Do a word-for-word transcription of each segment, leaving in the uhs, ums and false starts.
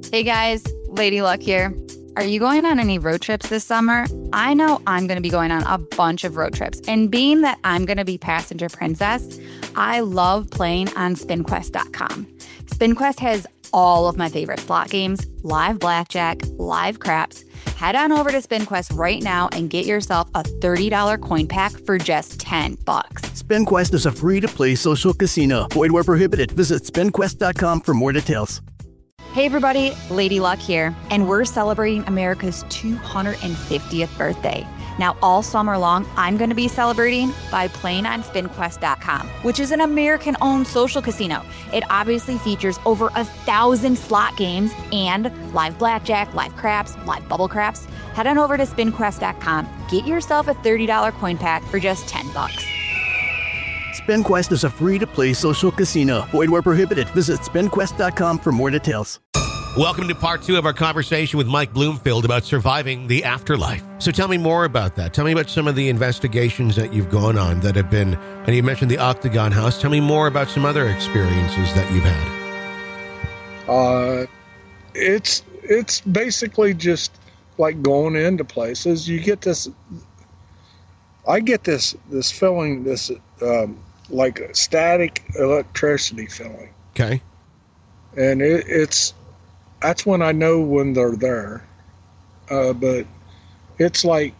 Hey guys, Lady Luck here. Are you going on any road trips this summer? I know I'm going to be going on a bunch of road trips. And being that I'm going to be passenger princess, I love playing on spin quest dot com. SpinQuest has all of my favorite slot games, live blackjack, live craps. Head on over to SpinQuest right now and get yourself a thirty dollars coin pack for just ten bucks. SpinQuest is a free-to-play social casino. Void where prohibited. Visit spin quest dot com for more details. Hey everybody, Lady Luck here, and we're celebrating America's two hundred fiftieth birthday. Now, all summer long, I'm going to be celebrating by playing on spin quest dot com, which is an American-owned social casino. It obviously features over a thousand slot games and live blackjack, live craps, live bubble craps. Head on over to spin quest dot com. Get yourself a thirty dollars coin pack for just ten bucks. SpinQuest is a free-to-play social casino. Void where prohibited. Visit spin quest dot com for more details. Welcome to part two of our conversation with Mike Bloomfield about surviving the afterlife. So tell me more about that. Tell me about some of the investigations that you've gone on that have been, and you mentioned the Octagon House. Tell me more about some other experiences that you've had. Uh, it's it's basically just like going into places. You get this, I get this this feeling, this um, like a static electricity feeling. Okay. And it, it's, that's when I know when they're there. Uh, but it's like,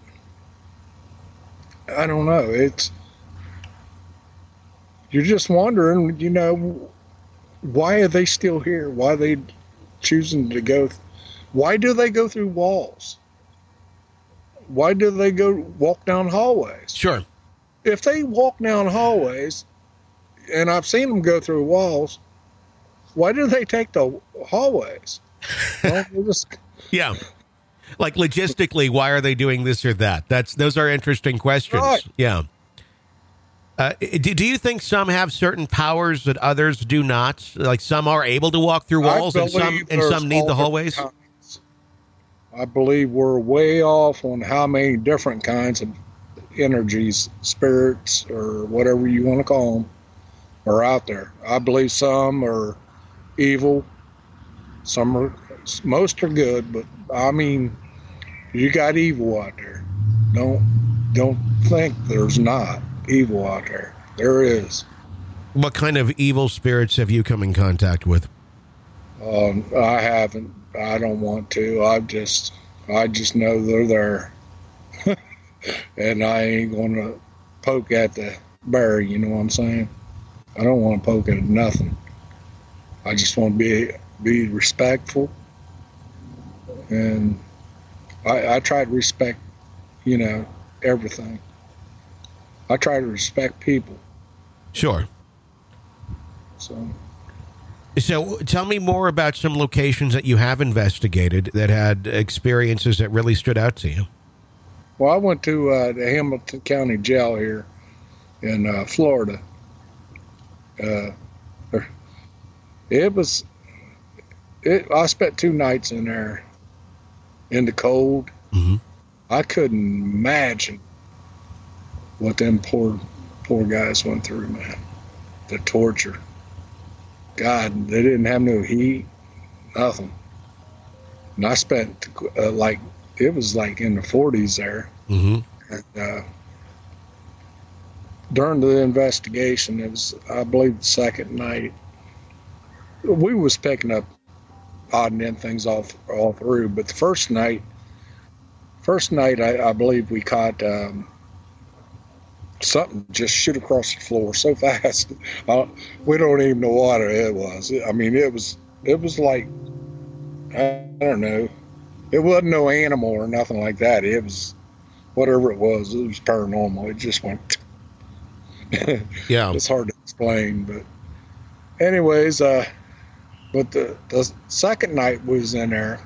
I don't know, it's, you're just wondering, you know, why are they still here? Why are they choosing to go? Th- why do they go through walls? Why do they go walk down hallways? Sure. If they walk down hallways, and I've seen them go through walls, why do they take the hallways? Well, just... Yeah. Like logistically, why are they doing this or that? That's those are interesting questions. Right. Yeah. Uh, do, do you think some have certain powers that others do not? Like some are able to walk through walls and some and some need the hallways? Kinds. I believe we're way off on how many different kinds of energies, spirits, or whatever you want to call them, are out there. I believe some are evil, some are, most are good, but I mean, you got evil out there. Don't don't think there's not evil out there. There is. What kind of evil spirits have you come in contact with? Um, I haven't. I don't want to. I just, I just know they're there, and I ain't gonna poke at the bear. You know what I'm saying? I don't want to poke at nothing. I just want to be be respectful, and I, I try to respect, you know, everything. I try to respect people. Sure. So. So tell me more about some locations that you have investigated that had experiences that really stood out to you. Well, I went to uh, the Hamilton County Jail here in uh, Florida. Uh, it was, it, I spent two nights in there in the cold. Mm-hmm. I couldn't imagine what them poor, poor guys went through, man. The torture. God, they didn't have no heat, nothing. And I spent uh, like, it was like in the forties there. Mm-hmm. And, uh, during the investigation, it was, I believe, the second night, we was picking up odd and end things all, all through. But the first night, first night, I, I believe we caught um, something just shoot across the floor so fast. Uh, we don't even know what it was. I mean, it was, it was like, I don't know. It wasn't no animal or nothing like that. It was whatever it was. It was paranormal. It just went. Yeah. It's hard to explain, but anyways, uh, but the, the second night we was in there,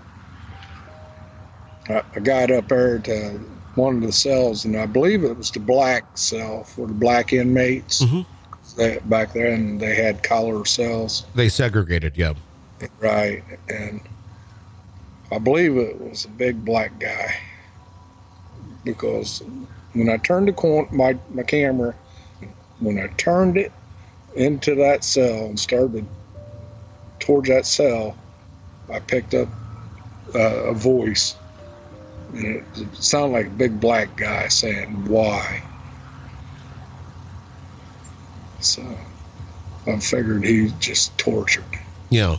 I, I got up there to one of the cells, and I believe it was the black cell for the black inmates. Mm-hmm. They, back then, they had collar cells. They segregated, yeah. Right, and I believe it was a big black guy, because when I turned the corner, my, my camera, when I turned it into that cell and started towards that cell, I picked up uh, a voice, and it, it sounded like a big black guy saying, "Why?" So I figured he just tortured. Yeah.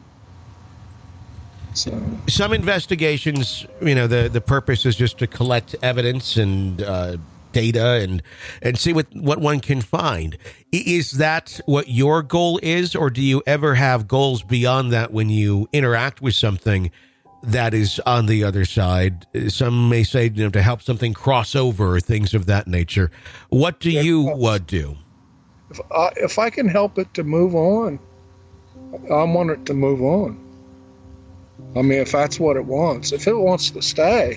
So some investigations, you know, the, the purpose is just to collect evidence and uh, data and and see what, what one can find. Is that what your goal is, or do you ever have goals beyond that when you interact with something that is on the other side? Some may say, you know, to help something cross over or things of that nature. What do you uh, do? If I, if I can help it to move on, I want it to move on. I mean, if that's what it wants. If it wants to stay,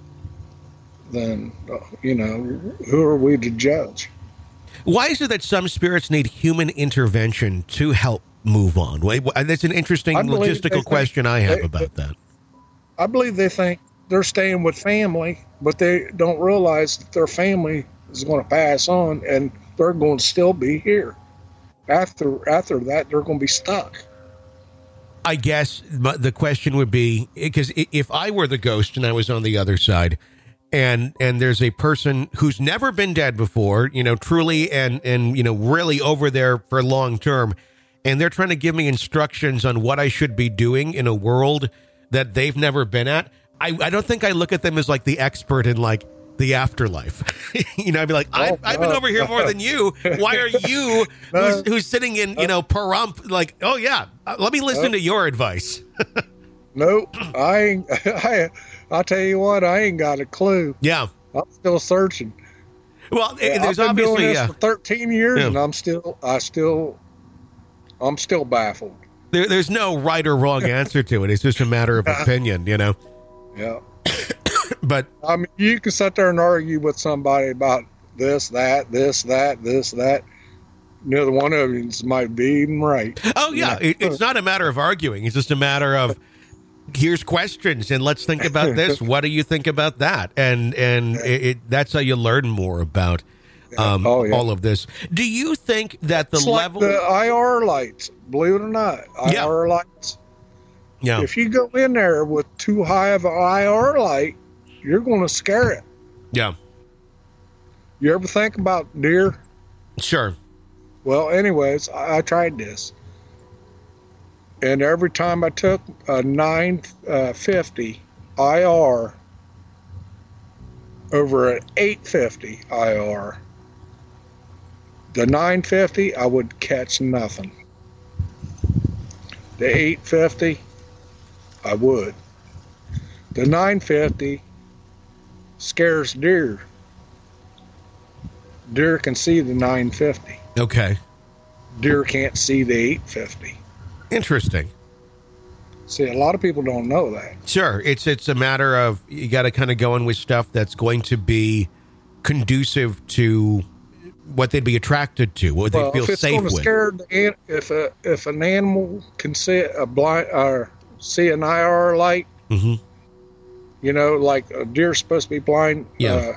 then, uh, you know, who are we to judge? Why is it that some spirits need human intervention to help move on? That's an interesting logistical question I have they, about that. I believe they think they're staying with family, but they don't realize that their family is going to pass on and they're going to still be here. After after that, they're going to be stuck. I guess the question would be, because if I were the ghost and I was on the other side, and and there's a person who's never been dead before, you know, truly and and you know really over there for long term, and they're trying to give me instructions on what I should be doing in a world that they've never been at, I, I don't think I look at them as like the expert in like the afterlife. You know, I'd be like, oh, I've, I've been over here more than you. Why are you who's, who's sitting in, you know, Pahrump, like, oh yeah, let me listen to your advice. Nope. I ain't, I, I'll tell you what, I ain't got a clue. Yeah. I'm still searching. Well, yeah, there's I've been obviously doing this uh, for thirteen years yeah. and I'm still, I still, I'm still baffled. There, there's no right or wrong answer to it. It's just a matter of opinion, you know? Yeah. But I mean, you can sit there and argue with somebody about this, that, this, that, this, that. Neither one of you might be even right. Oh, yeah. You know? it, it's not a matter of arguing. It's just a matter of here's questions and let's think about this. What do you think about that? And and yeah. it, it, that's how you learn more about um, oh, yeah. all of this. Do you think that the it's level... like the I R lights, believe it or not, yeah. I R lights. Yeah. If you go in there with too high of an I R light, you're going to scare it. Yeah. You ever think about deer? Sure. Well, anyways, I, I tried this. And every time I took a nine fifty I R over an eight fifty I R, the nine fifty, I would catch nothing. The eight fifty, I would. The nine fifty scares deer. Deer can see the nine fifty. Okay. Deer can't see the eight fifty. Interesting. See, a lot of people don't know that. Sure. It's it's a matter of you got to kind of go in with stuff that's going to be conducive to what they'd be attracted to, what well, they feel if it's safe gonna with. Scare the, if a if an animal can see a blind or see an I R light, mm-hmm. you know, like a deer's supposed to be blind. Yeah.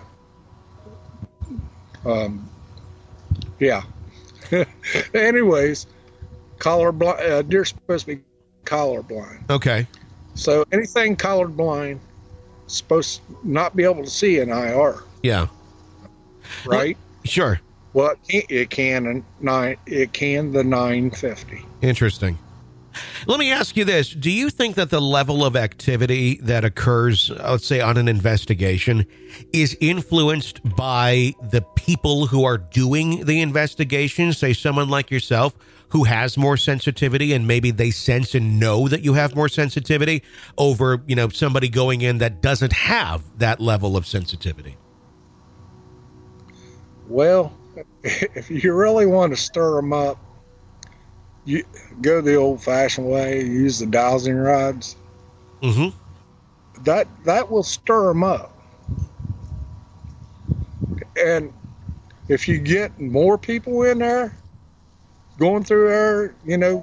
Uh, um. Yeah. Anyways, color blind. Uh, deer's supposed to be color blind. Okay. So anything colored blind is supposed to not be able to see an I R. Yeah. Right. Well, sure. Well, it can, it can and nine. It can the nine fifty. Interesting. Let me ask you this. Do you think that the level of activity that occurs, let's say, on an investigation is influenced by the people who are doing the investigation? Say someone like yourself who has more sensitivity and maybe they sense and know that you have more sensitivity over, you know, somebody going in that doesn't have that level of sensitivity? Well, if you really want to stir them up, you go the old-fashioned way. Use the dowsing rods. Mm-hmm. That that will stir them up. And if you get more people in there, going through there, you know,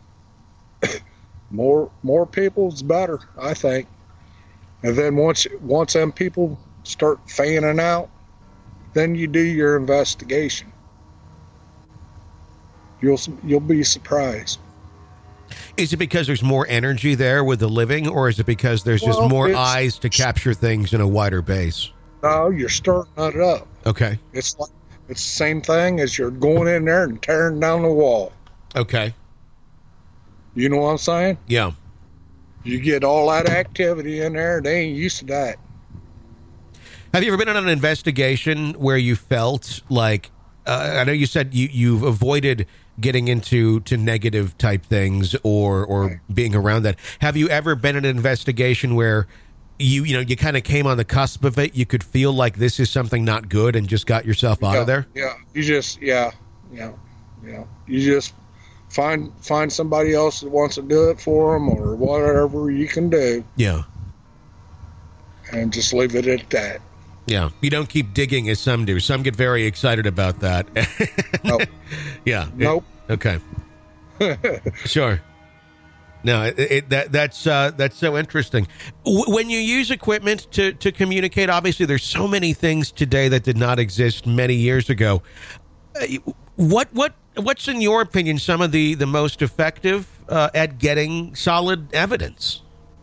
more more people's better, I think. And then once once them people start fanning out, then you do your investigation. You'll you'll be surprised. Is it because there's more energy there with the living, or is it because there's Well, just more it's- eyes to capture things in a wider base? No, you're stirring it up. Okay. It's like it's the same thing as you're going in there and tearing down the wall. Okay. You know what I'm saying? Yeah. You get all that activity in there. They ain't used to that. Have you ever been on an investigation where you felt like, uh, I know you said you, you've avoided getting into to negative type things or, or Right. being around that. Have you ever been in an investigation where you, you know, you kind of came on the cusp of it? You could feel like this is something not good and just got yourself out yeah, of there? Yeah. You just, yeah, yeah, yeah. You just find find somebody else that wants to do it for them or whatever you can do, Yeah. and just leave it at that. Yeah. You don't keep digging as some do. Some get very excited about that. Nope. Yeah. Nope. Okay. Sure. No, it, it, that that's uh, that's so interesting. W- when you use equipment to to communicate, obviously there's so many things today that did not exist many years ago. Uh, what what what's in your opinion some of the the most effective uh, at getting solid evidence?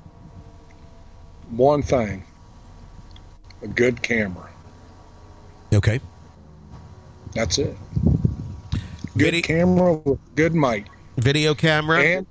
One thing: a good camera. Okay. That's it. Good Video, camera with good mic. video camera. And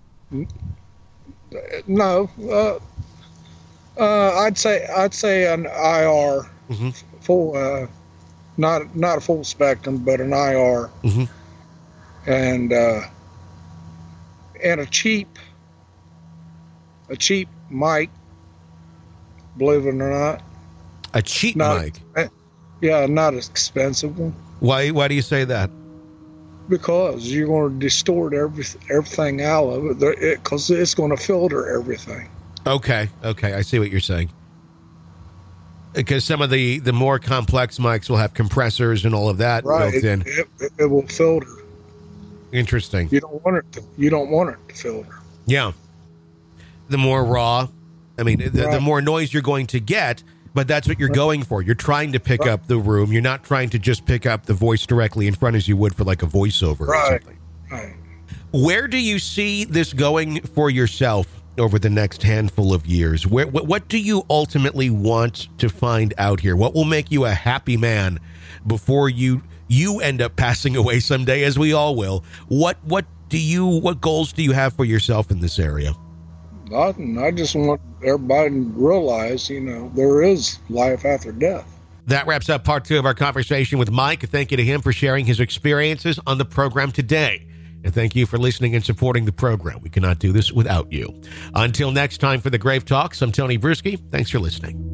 no, uh, uh, I'd say I'd say an I R, Mhm. full, uh, not not a full spectrum, but an I R, Mhm. and uh, and a cheap a cheap mic. Believe it or not, A cheap not mic. yeah, not an expensive one. Why why do you say that? Because you're going to distort every, everything out of it, because it, it's going to filter everything. Okay, okay, I see what you're saying. Because some of the, the more complex mics will have compressors and all of that Right? built in. It, it, it will filter. Interesting. You don't want it to. You don't want it to filter. Yeah. The more raw, I mean, the, the Right. more noise you're going to get, but that's what you're going for. You're trying to pick Right. up the room. You're not trying to just pick up the voice directly in front as you would for like a voiceover or Right. something. Right. Where do you see this going for yourself over the next handful of years? Where, what, what do you ultimately want to find out here? What will make you a happy man before you you end up passing away someday, as we all will? What what do you what goals do you have for yourself in this area? Nothing. I just want everybody to realize, you know, there is life after death. That wraps up part two of our conversation with Mike. Thank you to him for sharing his experiences on the program today. And thank you for listening and supporting the program. We cannot do this without you. Until next time for the Grave Talks, I'm Tony Bruschi. Thanks for listening.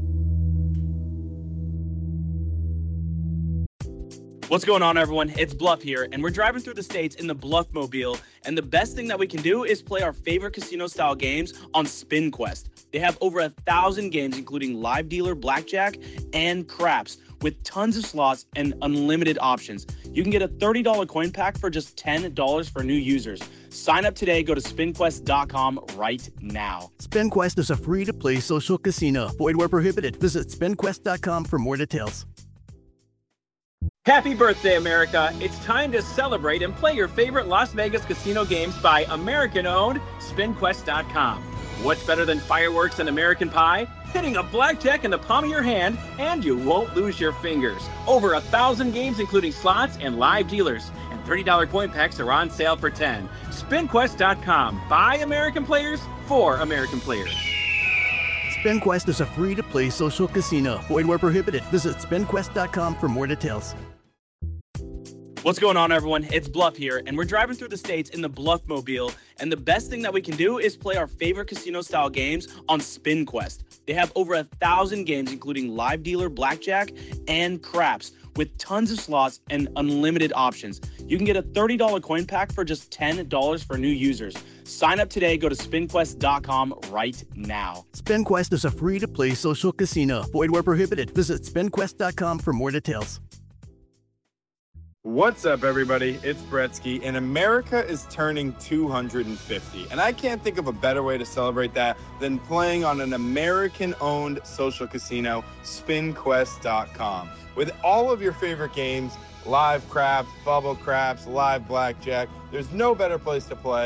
What's going on, everyone? It's Bluff here, and we're driving through the states in the Bluffmobile, and the best thing that we can do is play our favorite casino-style games on SpinQuest. They have over a thousand games, including live dealer, blackjack, and craps, with tons of slots and unlimited options. You can get a thirty dollars coin pack for just ten dollars for new users. Sign up today. Go to spin quest dot com right now. SpinQuest is a free-to-play social casino. Void where prohibited. Visit spin quest dot com for more details. Happy birthday, America. It's time to celebrate and play your favorite Las Vegas casino games by American-owned spin quest dot com. What's better than fireworks and American pie? Hitting a blackjack in the palm of your hand, and you won't lose your fingers. Over a thousand games, including slots and live dealers. And thirty dollars coin packs are on sale for ten dollars. spin quest dot com. By American players, for American players. SpinQuest is a free-to-play social casino. Void where prohibited. Visit spin quest dot com for more details. What's going on, everyone? It's Bluff here, and we're driving through the states in the Bluffmobile, and the best thing that we can do is play our favorite casino-style games on SpinQuest. They have over a thousand games, including live dealer, blackjack, and craps, with tons of slots and unlimited options. You can get a thirty dollars coin pack for just ten dollars for new users. Sign up today. Go to spin quest dot com right now. SpinQuest is a free-to-play social casino. Void where prohibited. Visit spin quest dot com for more details. What's up, everybody? It's Bretsky, and America is turning two hundred fifty. And I can't think of a better way to celebrate that than playing on an American-owned social casino, spin quest dot com. With all of your favorite games, live craps, bubble craps, live blackjack, there's no better place to play.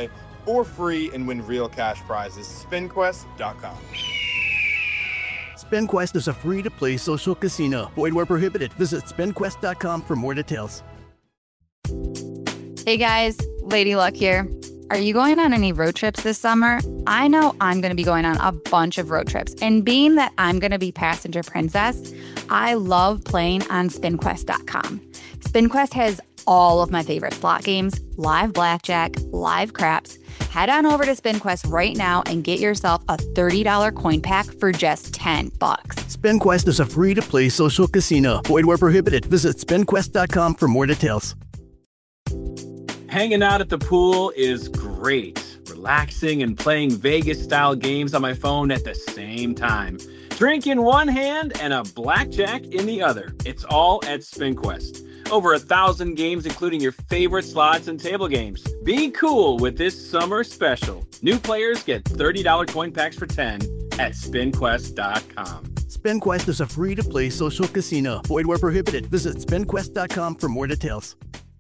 for free and win real cash prizes. spin quest dot com. SpinQuest is a free-to-play social casino. Void where prohibited. Visit spin quest dot com for more details. Hey guys, Lady Luck here. Are you going on any road trips this summer? I know I'm going to be going on a bunch of road trips. And being that I'm going to be passenger princess, I love playing on spin quest dot com. SpinQuest has all of my favorite slot games, live blackjack, live craps. Head on over to SpinQuest right now and get yourself a thirty dollars coin pack for just ten bucks. SpinQuest is a free-to-play social casino. Void where prohibited. Visit spin quest dot com for more details. Hanging out at the pool is great. Relaxing and playing Vegas-style games on my phone at the same time. Drink in one hand and a blackjack in the other. It's all at SpinQuest. Over a thousand games, including your favorite slots and table games. Be cool with this summer special. New players get thirty dollars coin packs for ten at spin quest dot com. SpinQuest is a free-to-play social casino. Void where prohibited. Visit spin quest dot com for more details.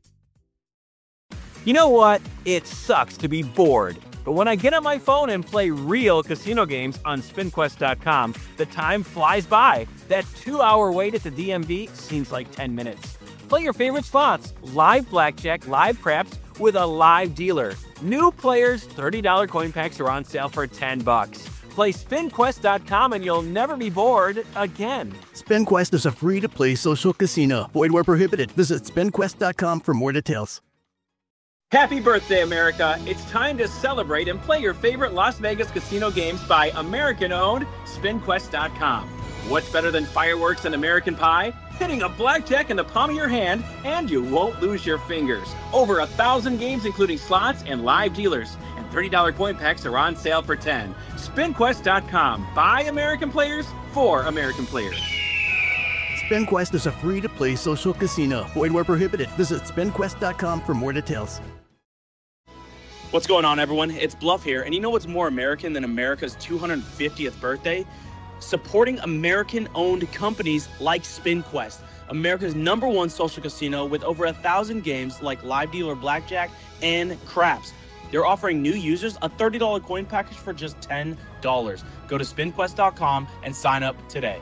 You know what? It sucks to be bored. But when I get on my phone and play real casino games on spin quest dot com, the time flies by. That two-hour wait at the D M V seems like ten minutes. Play your favorite slots, live blackjack, live craps with a live dealer. New players, thirty dollars coin packs are on sale for ten bucks. Play spin quest dot com and you'll never be bored again. SpinQuest is a free-to-play social casino. Void where prohibited. Visit spin quest dot com for more details. Happy birthday, America. It's time to celebrate and play your favorite Las Vegas casino games by American-owned spin quest dot com. What's better than fireworks and American Pie? Hitting a blackjack in the palm of your hand, and you won't lose your fingers. Over a thousand games, including slots and live dealers. And thirty dollars coin packs are on sale for ten. spin quest dot com. By American players, for American players. SpinQuest is a free-to-play social casino. Void where prohibited. Visit spin quest dot com for more details. What's going on, everyone? It's Bluff here, and you know what's more American than America's two hundred fiftieth birthday? Supporting American-owned companies like SpinQuest, America's number one social casino with over a thousand games like live dealer blackjack and craps. They're offering new users a thirty dollars coin package for just ten dollars. Go to spin quest dot com and sign up today.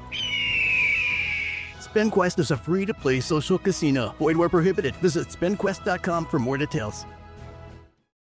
SpinQuest is a free-to-play social casino. Void where prohibited. Visit spin quest dot com for more details.